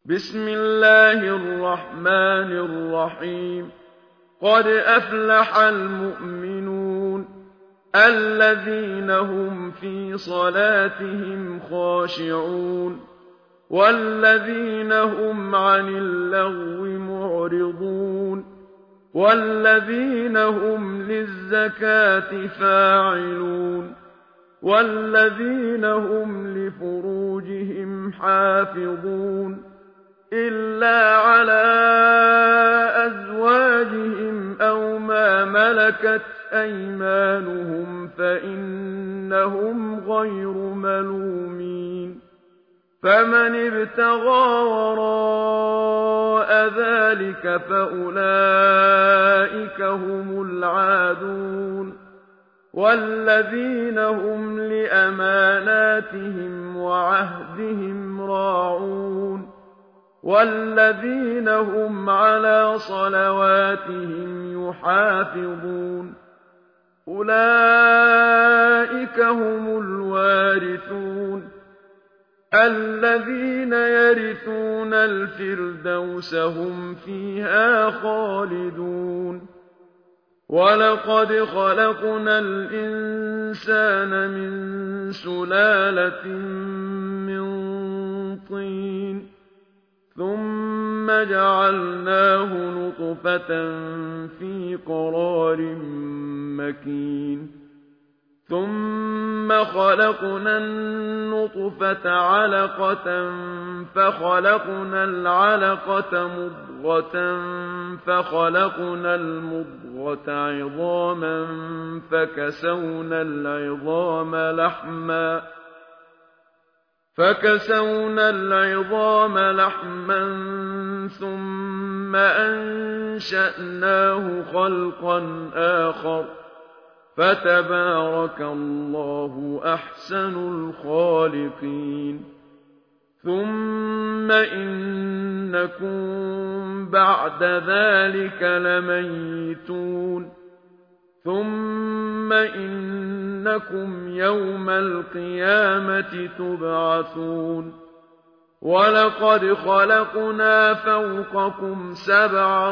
بسم الله الرحمن الرحيم قد أفلح المؤمنون الذين هم في صلاتهم خاشعون والذين هم عن اللغو معرضون والذين هم للزكاة فاعلون والذين هم لفروجهم حافظون إلا على أزواجهم أو ما ملكت أيمانهم فإنهم غير ملومين فمن ابتغى وراء ذلك فأولئك هم العادون والذين هم لأماناتهم وعهدهم راعون والذين هم على صلواتهم يحافظون أولئك هم الوارثون الذين يرثون الفردوس هم فيها خالدون ولقد خلقنا الإنسان من سلالة من طين ثم جعلناه نطفة في قرار مكين ثم خلقنا النطفة علقة فخلقنا العلقة مضغة فخلقنا المضغة عظاما فكسونا العظام لحما ثم أنشأناه خلقا آخر فتبارك الله أحسن الخالقين ثم إنكم بعد ذلك لميتون ثم إنكم يوم القيامة تبعثون ولقد خلقنا فوقكم 7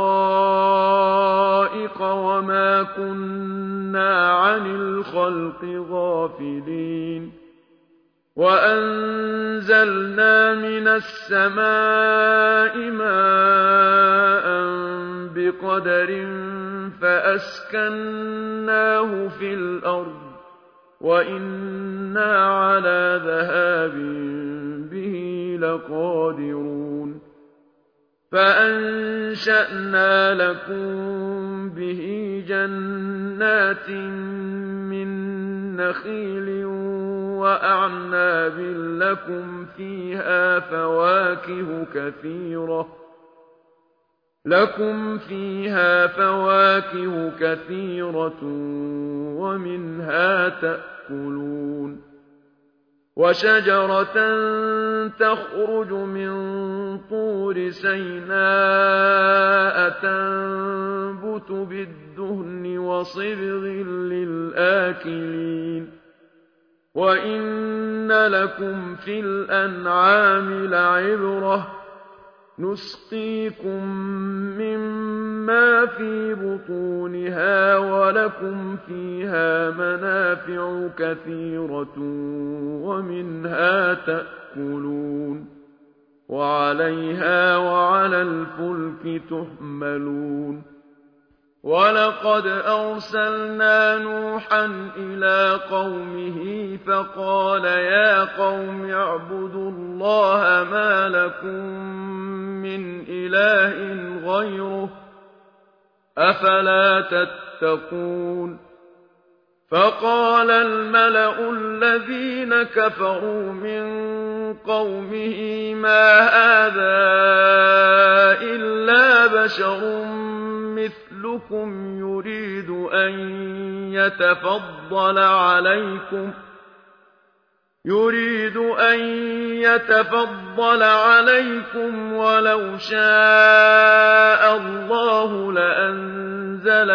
طرائق وما كنا عن الخلق غافلين وأنزلنا من السماء ماء بقدر فأسكناه في الأرض وإنا على ذهاب به لقادرون فأنشأنا لكم به جنات من نخيل وأعناب لكم فيها فواكه كثيرة ومنها تأكلون وشجرة تخرج من طور سيناء تنبت بالدهن وصبغ للآكلين وإن لكم في الأنعام لعبرة نسقيكم مما في بطونها ولكم فيها منافع كثيرة ومنها تأكلون وعليها وعلى الفلك تحملون ولقد أرسلنا نوحا إلى قومه فقال يا قوم اعبدوا الله ما لكم من إله غيره أفلا تتقون فقال الملأ الذين كفروا من قومه ما هذا إلا بشر مثلكم يريد أن يتفضل عليكم ولو شاء الله لأنزل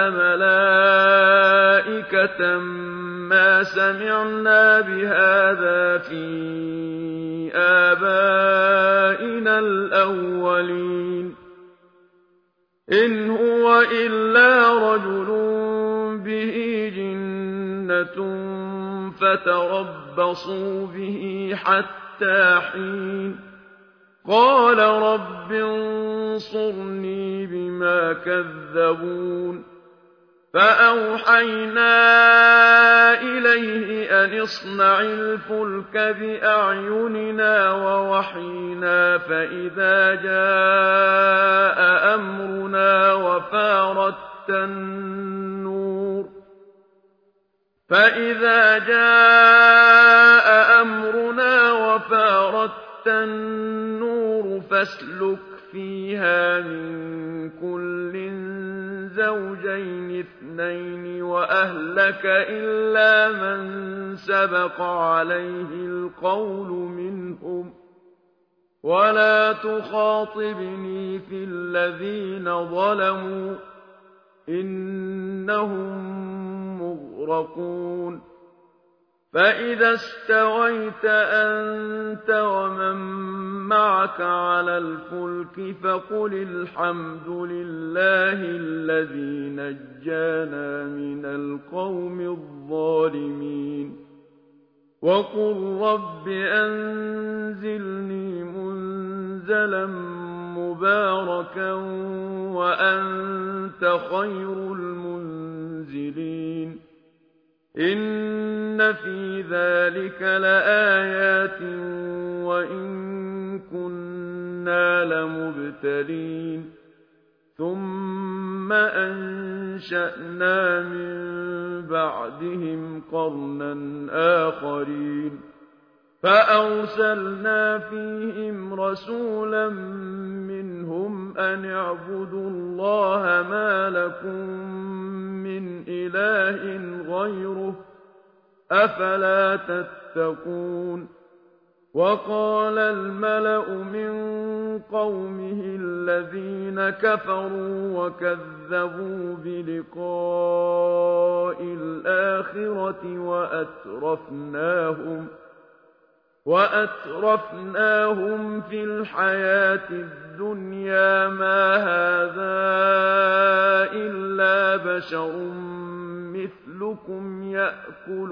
ملائكة ما سمعنا بهذا في آبائنا الأولين إن هو إلا رجل به جنة فتربصوا به حتى حين قال رب انصرني بما كذبون فأوحينا إليه أن اصنع الفلك بأعيننا ووحينا فإذا جاء أمرنا وفارت النور فاسلك فيها من كل زوجين اثنين وأهلك إلا من سبق عليه القول منهم ولا تخاطبني في الذين ظلموا إنهم مغرقون فإذا استويت أنت ومن معك على الفلك فقل الحمد لله الذي نجانا من القوم الظالمين وقل رب أنزلني منزلا مباركا وأنت خير المنزلين إن في ذلك لآيات وإن كنا لمبتلين ثم أنشأنا من بعدهم قرنا آخرين فأرسلنا فيهم رسولا منهم أن اعبدوا الله ما لكم من إله غيره أفلا تتقون وقال الملأ من قومه الذين كفروا وكذبوا بلقاء الآخرة وأترفناهم في الحياة الدنيا ما هذا إلا بشر مثلكم يأكل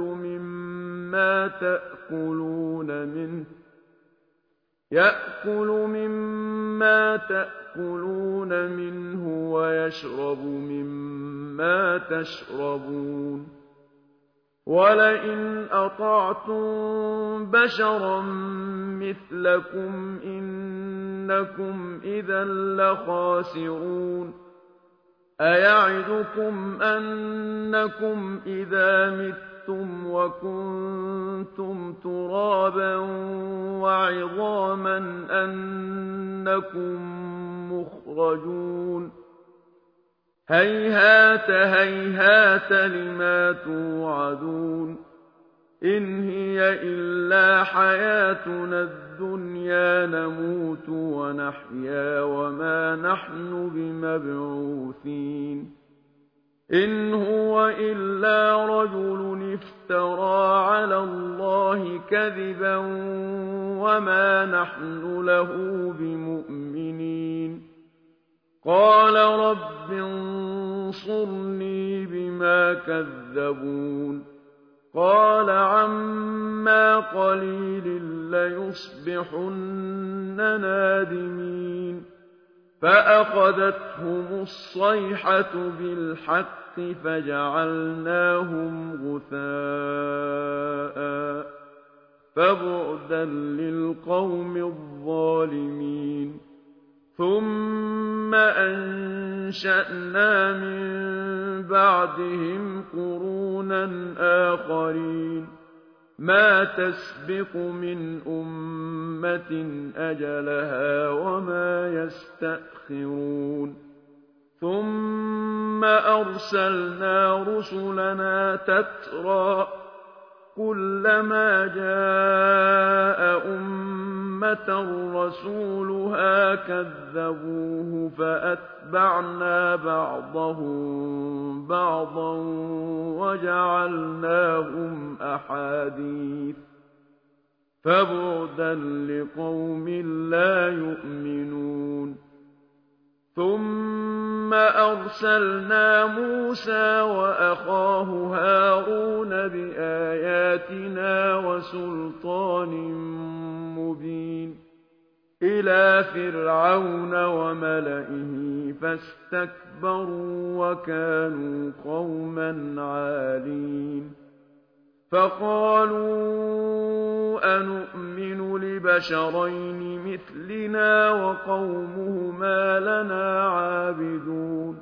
مما تأكلون منه ويشرب مما تشربون ولئن أطعتم بشرا مثلكم إنكم إذا لخاسرون أيعدكم أنكم إذا متم وكنتم ترابا وعظاما أنكم مخرجون هيهات هيهات لما توعدون إن هي إلا حياتنا الدنيا نموت ونحيا وما نحن بمبعوثين إن هو إلا رجل افترى على الله كذبا وما نحن له بمؤمنين قال رب انصرني بما كذبون قال عما قليل ليصبحن نادمين فأخذتهم الصيحة بالحق فجعلناهم غثاء فبعدا للقوم الظالمين ثم أنشأنا من بعدهم قرونا آخرين ما تسبق من أمة أجلها وما يستأخرون ثم أرسلنا رسلنا تترى كلما جاء أمة رسولها كذبوه فأتبعنا بعضهم بعضا وجعلناهم أحاديث فبعدا لقوم لا يؤمنون ثم أرسلنا موسى وأخاه هارون بآياتنا وسلطان مبين إلى فرعون وملئه فاستكبروا وكانوا قوما عالين فقالوا أنؤمن لبشرين مثلنا وقومهما لنا عابدون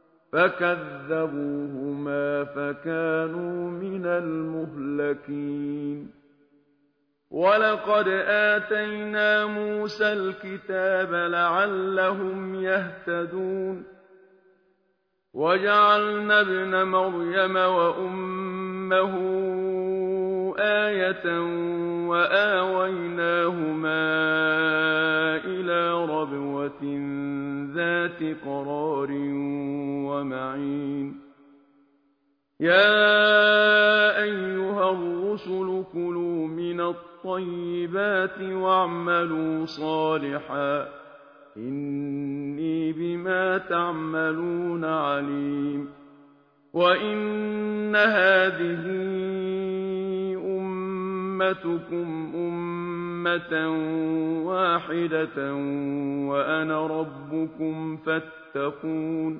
فكذبوهما فكانوا من المهلكين ولقد آتينا موسى الكتاب لعلهم يهتدون وجعلنا ابن مريم وأمه آية وآويناهما إلى ربوة ذات قرار ومعين يا أيها الرسل كلوا من الطيبات واعملوا صالحا إني بما تعملون عليم وإن هذه أمتكم أمة واحدة وأنا ربكم فاتقون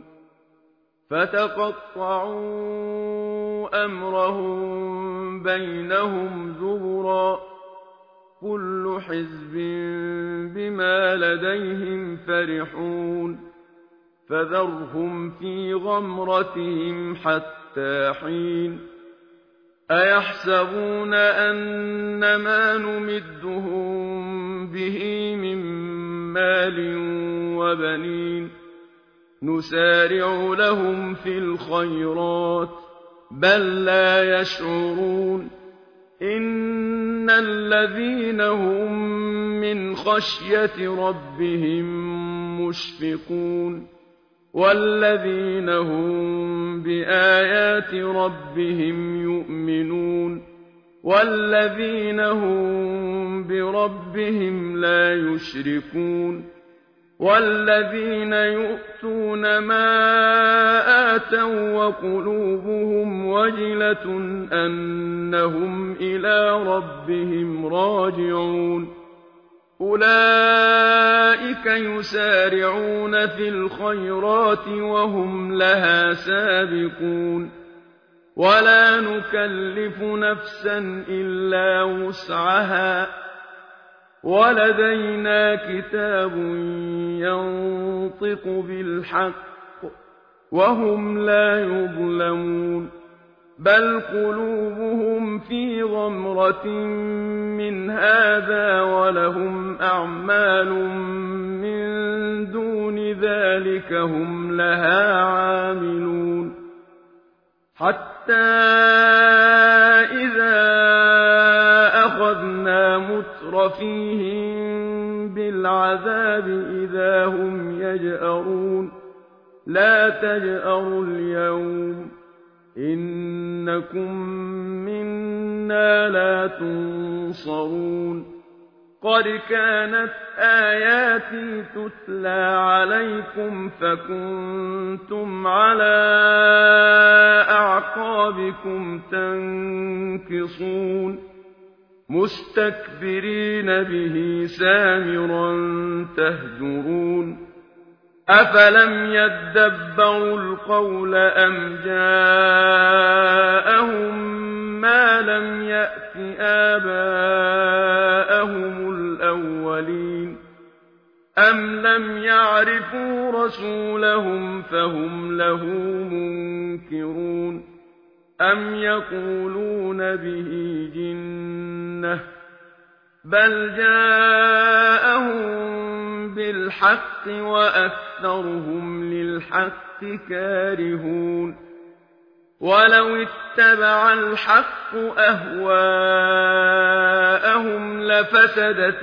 فتقطعوا أمرهم بينهم زبرا كل حزب بما لديهم فرحون فذرهم في غمرتهم حتى حين أيحسبون أن ما نمدهم به من مال وبنين نسارع لهم في الخيرات بل لا يشعرون إن الذين هم من خشية ربهم مشفقون والذين هم بآيات ربهم يؤمنون والذين هم بربهم لا يشركون والذين يؤتون ما آتوا وقلوبهم وجلة أنهم إلى ربهم راجعون أولئك يسارعون في الخيرات وهم لها سابقون ولا نكلف نفسا إلا وسعها ولدينا كتاب ينطق بالحق وهم لا يظلمون بل قلوبهم في غمرة من هذا ولهم أعمال من دون ذلك هم لها عاملون حتى إذا أخذنا مترفيهم بالعذاب إذا هم يجأرون لا تجأروا اليوم إنكم منا لا تنصرون قد كانت آياتي تتلى عليكم فكنتم على أعقابكم تنكصون مستكبرين به سامرا تهجرون أفلم يدبروا القول أم جاءهم ما لم يأت آباءهم الأولين أم لم يعرفوا رسولهم فهم له منكرون أم يقولون به جنة بل جاءهم بالحق وأكثرهم للحق كارهون ولو اتبع الحق أهواءهم لفسدت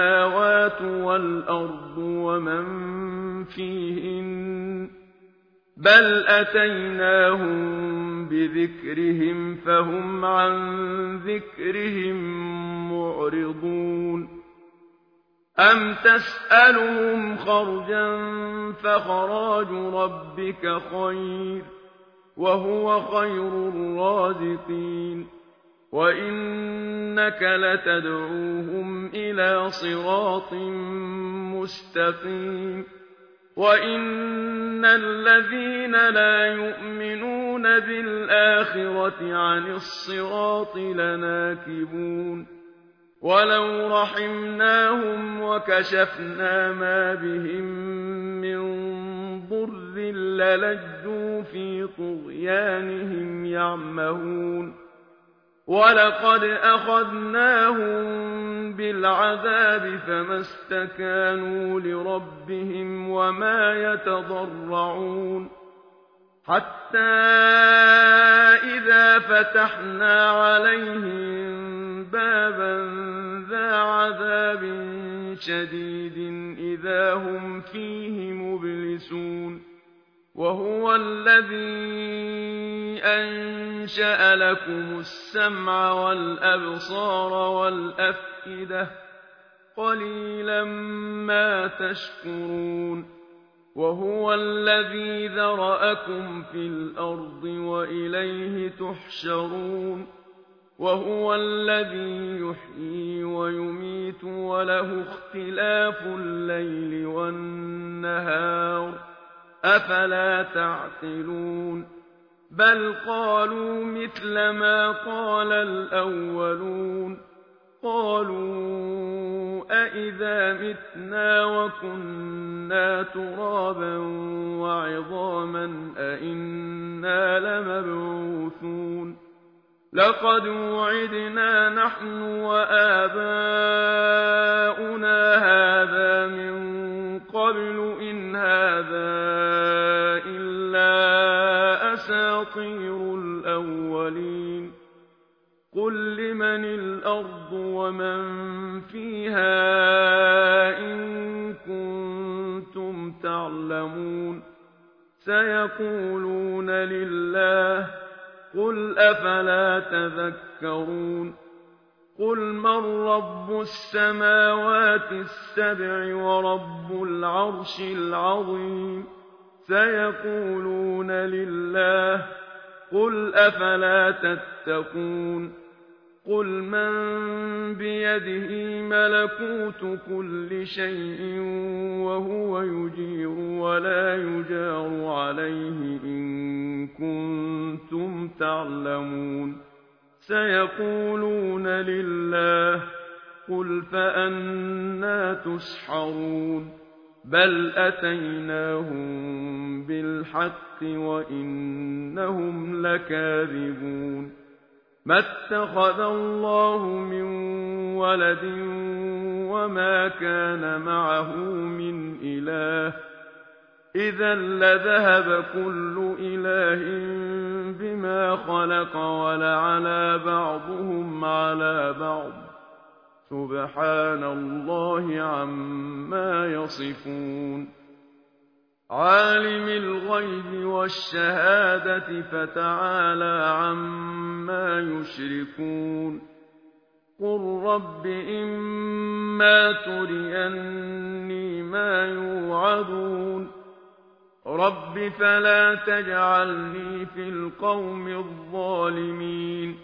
السماوات والأرض ومن فيهن بل أتيناهم بذكرهم فهم عن ذكرهم معرضون أم تسألهم خرجا فخراج ربك خير وهو خير الرازقين وإنك لتدعوهم إلى صراط مستقيم وإن الذين لا يؤمنون بالآخرة عن الصراط لناكبون ولو رحمناهم وكشفنا ما بهم من ضر للجوا في طغيانهم يعمهون ولقد أخذناهم بالعذاب فما استكانوا لربهم وما يتضرعون حتى إذا فتحنا عليهم بابا ذا عذاب شديد إذا هم فيه مبلسون وهو الذي أنشأ لكم السمع والأبصار والأفئدة قليلا ما تشكرون وهو الذي ذرأكم في الأرض وإليه تحشرون وهو الذي يحيي ويميت وله اختلاف الليل والنهار أفلا تعقلون بل قالوا مثل ما قال الأولون قالوا أئذا متنا وكنا ترابا وعظاما أئنا لمبعوثون لقد وعدنا نحن وآباؤنا هذا من قبل إن هذا إلا أساطير الأولين قل لمن الأرض ومن فيها إن كنتم تعلمون سيقولون لله قل أفلا تذكرون قل من رب السماوات السبع ورب العرش العظيم سيقولون لله قل أفلا تتقون قل من بيده ملكوت كل شيء وهو يجير ولا يجار عليه إن كنتم تعلمون سيقولون لله قل فأنى تسحرون بل أتيناهم بالحق وإنهم لكاذبون ما اتخذ الله من ولد وما كان معه من إله إذا لذهب كل إله بما خلق ولعلى بعضهم على بعض سبحان الله عما يصفون عالم الغيب والشهادة فتعالى عما يشركون قل رب إما تريني ما يوعدون رب فلا تجعلني في القوم الظالمين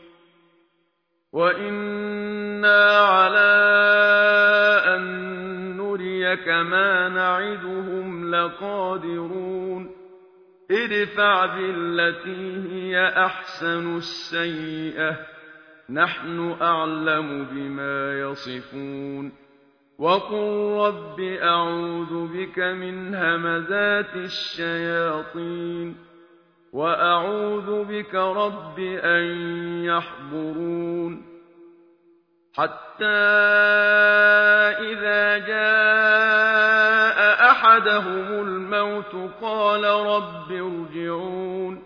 وإنا على أن نريك ما نعدهم لقادرون ادفع بالتي هي أحسن السيئة نحن أعلم بما يصفون وقل رب أعوذ بك من همزات الشياطين وأعوذ بك رب أن يحضرون حتى إذا جاء أحدهم الموت قال رب ارجعون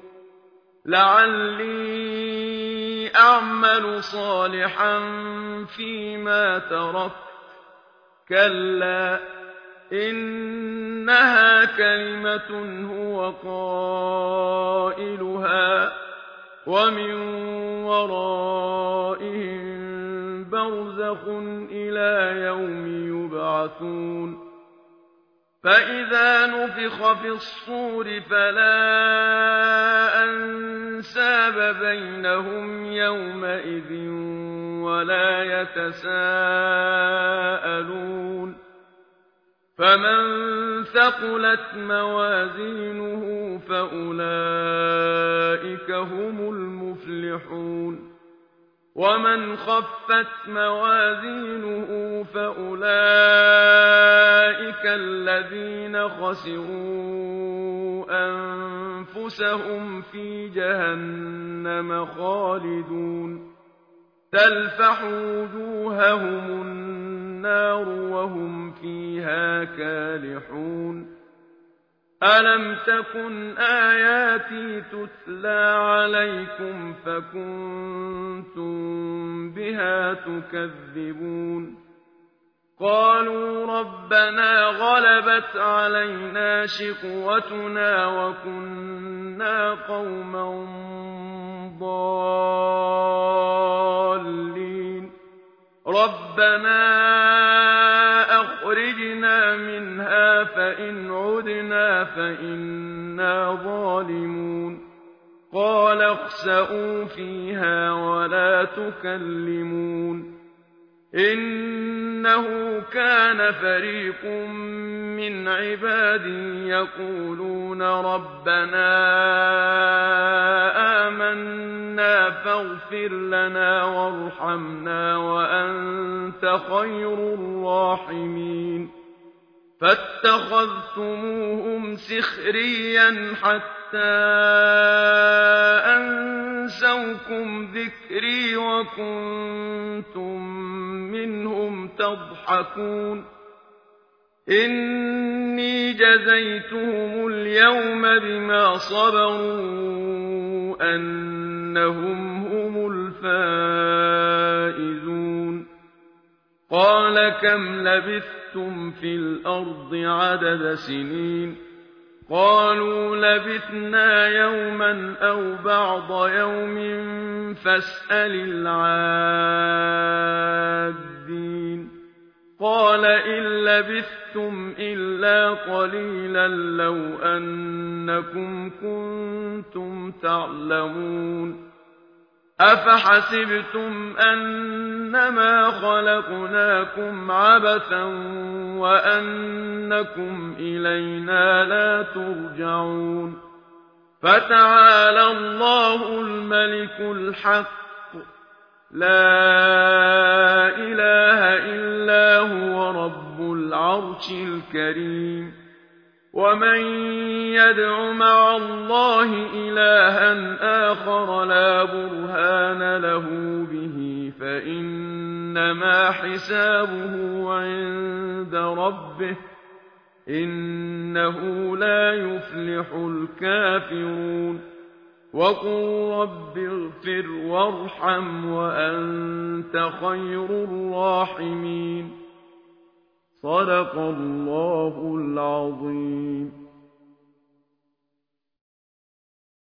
لعلي أعمل صالحا فيما تركت كلا إن إنها كلمة هو قائلها ومن ورائهم برزخ إلى يوم يبعثون فإذا نفخ في الصور فلا أنساب بينهم يومئذ ولا يتساءلون فمن ثقلت موازينه فأولئك هم المفلحون ومن خفت موازينه فأولئك الذين خسروا أنفسهم في جهنم خالدون تلفح وجوههم النار وهم فيها كالحون ألم تكن آياتي تتلى عليكم فكنتم بها تكذبون قالوا ربنا غلبت علينا شقوتنا وكنا قوما ضالين ربنا أخرجنا منها فإن عدنا فإنا ظالمون قال اخسئوا فيها ولا تكلمون إنه كان فريق من عبادي يقولون ربنا آمنا فاغفر لنا وارحمنا وأنت خير الراحمين فاتخذتموهم سخريا حتى أنسوكم ذكري وكنتم منهم تضحكون إني جزيتهم اليوم بما صبروا أنهم هم الفائزون قال كم لبثتم في الأرض عدد سنين قالوا لبثنا يوما أو بعض يوم فاسأل العادين قال إن لبثتم إلا قليلا لو أنكم كنتم تعلمون أفحسبتم أنما خلقناكم عبثا وأنكم إلينا لا ترجعون فتعالى الله الملك الحق لا إله إلا هو رب العرش الكريم ومن يدع مع الله إلها آخر لا برهان له به فإنما حسابه عند ربه إنه لا يفلح الكافرون وقل رب اغفر وارحم وأنت خير الراحمين صدق الله العظيم